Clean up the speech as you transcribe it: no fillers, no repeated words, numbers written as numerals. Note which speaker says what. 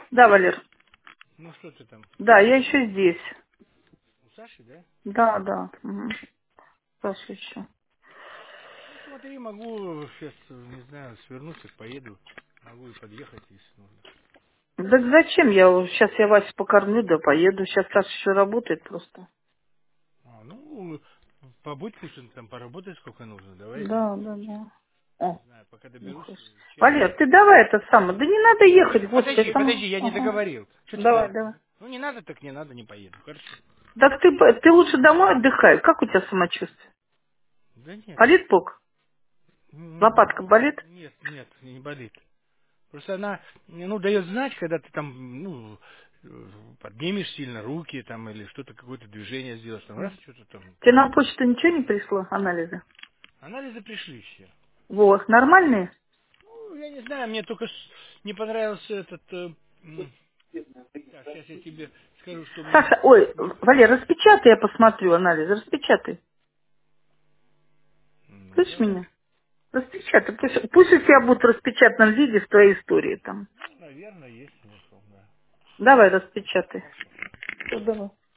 Speaker 1: Да, Валер.
Speaker 2: Ну что ты там?
Speaker 1: Да, я еще здесь.
Speaker 2: У Саши, да?
Speaker 1: Да, да. Угу. Саша еще.
Speaker 2: Ну смотри, могу сейчас, не знаю, свернуться, поеду. Могу и подъехать, если нужно.
Speaker 1: Да зачем я? Сейчас я Васю покормлю, да поеду. Сейчас Саша еще работает просто.
Speaker 2: Ну, побудь, пусть он там поработает сколько нужно. Давай,
Speaker 1: Да, да, да. О,
Speaker 2: не знаю, пока
Speaker 1: не
Speaker 2: доберусь,
Speaker 1: хочешь.
Speaker 2: чаю.
Speaker 1: Валер, ты давай это самое. Да не надо ехать, господи.
Speaker 2: Подожди,
Speaker 1: Там...
Speaker 2: подожди, я не
Speaker 1: Ага.
Speaker 2: договорил. Что тебе
Speaker 1: Давай,
Speaker 2: надо?
Speaker 1: давай.
Speaker 2: Ну не надо, так не надо, не поеду. Хорошо.
Speaker 1: Так ты лучше домой отдыхай. Как у тебя самочувствие?
Speaker 2: Да нет.
Speaker 1: Болит бок? Лопатка болит?
Speaker 2: Нет, нет, не болит. Просто она, ну, дает знать, когда ты там, ну, поднимешь сильно руки там или что-то, какое-то движение сделаешь, там раз, что-то там.
Speaker 1: Тебе на почту ничего не пришло, анализы?
Speaker 2: Анализы пришли все.
Speaker 1: Вот, нормальные?
Speaker 2: Ну, я не знаю, мне только не понравился этот... так, сейчас я тебе скажу, что мне
Speaker 1: Саша, ой,
Speaker 2: не
Speaker 1: Валер,
Speaker 2: понравилось.
Speaker 1: распечатай, я посмотрю анализ, распечатай.
Speaker 2: Ну,
Speaker 1: Слышишь
Speaker 2: давай.
Speaker 1: меня? Распечатай. Пусть у тебя будет в распечатанном виде в твоей истории там.
Speaker 2: Ну, наверное, есть смысл, да.
Speaker 1: Давай распечатай. Всё, давай.